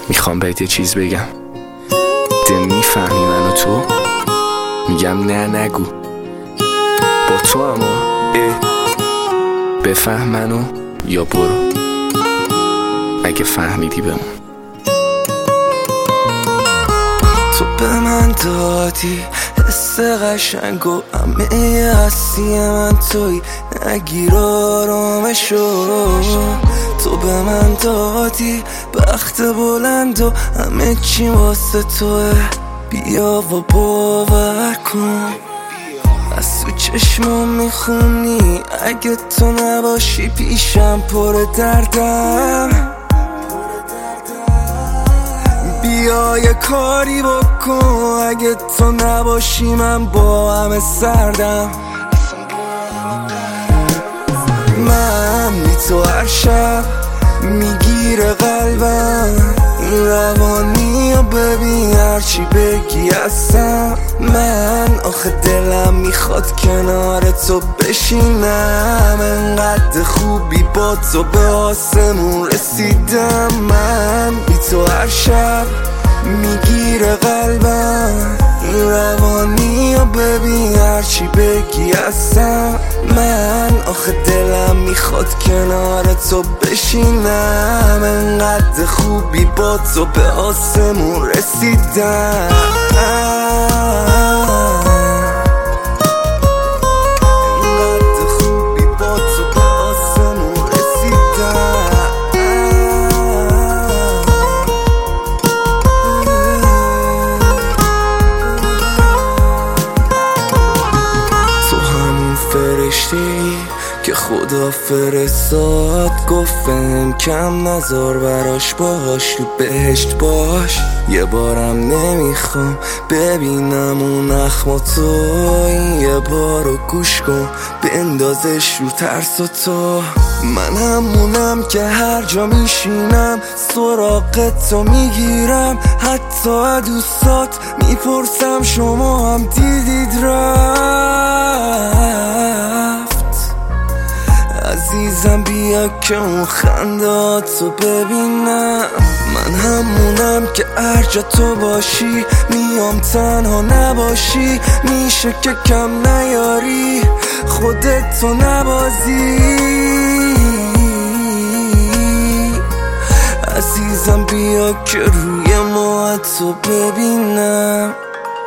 میخوام بهت یه چیز بگم. میفهمی منو تو؟ میگم نه نگو. با تو اما بفهم منو یا برو. اگه فهمیدی بمون. تو به من دادی حس قشنگ و همه هستی من توی، نگیر آرامشو. تو به من دادی بخت بلند و همه چی واسه توه. بیا و باور کن، از تو چشمام میخونی. اگه تو نباشی پیشم پر دردم. بیا یه کاری بکن، اگه تو نباشی من با همه سردم. من بی تو هر شب میگیره قلبم. این روانی رو ببین هرچی بگی هستم. من آخه دلم میخواد کنار تو بشینم. انقدر خوبی با تو به آسمون رسیدم. من بی تو هر شب میگیره قلبم. این روانی رو ببین هرچی بگی هستم. من آخه دلم میخواد کنار تو بشینم. انقدر خوبی با تو به آسمون رسیدم. فرشته‌ای که خدا فرستاد، گفتم کم نذار براش، باش تو بهشت باش. یه بارم نمیخوام ببینم اون اخم تو. این یه بارو گوش کن بندازش رو ترس و تو. من همونم که هر جا میشینم سراغ تو میگیرم. حتی دوستات میپرسم شما هم دیدید رفت. عزیزم بیا که اون خنداتو ببینم. من همونم که هر جا تو باشی میام تنها نباشی. میشه که کم نیاری خودتو نبازی. عزیزم بیا که روی موهاتو ببینم.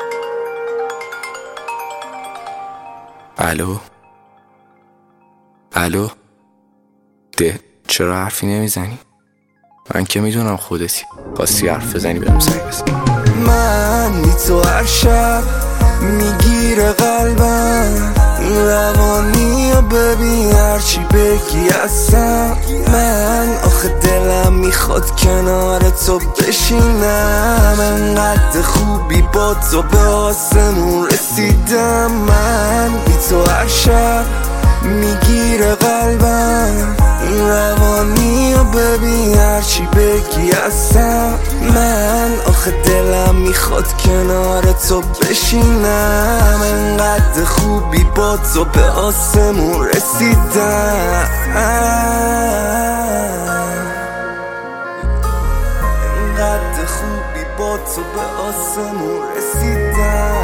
الو ده، چرا حرفی نمیزنی؟ من که میدونم خودتی، خواستی حرف بزنی برم سعی بزن. من بی تو هر شب میگیره قلبم. این روانی رو ببین هرچی بگی هستم. من آخه دلم میخواد کنار تو بشینم. انقدر خوبی با تو به آسمون رسیدم. من بی تو هر شب میگیره قلبم. این روانی رو ببین هرچی بگی هستم. من آخه دلم میخواد کنار تو بشینم. انقدر خوبی با تو به آسمون رسیدم. انقدر خوبی با تو به آسمون رسیدم.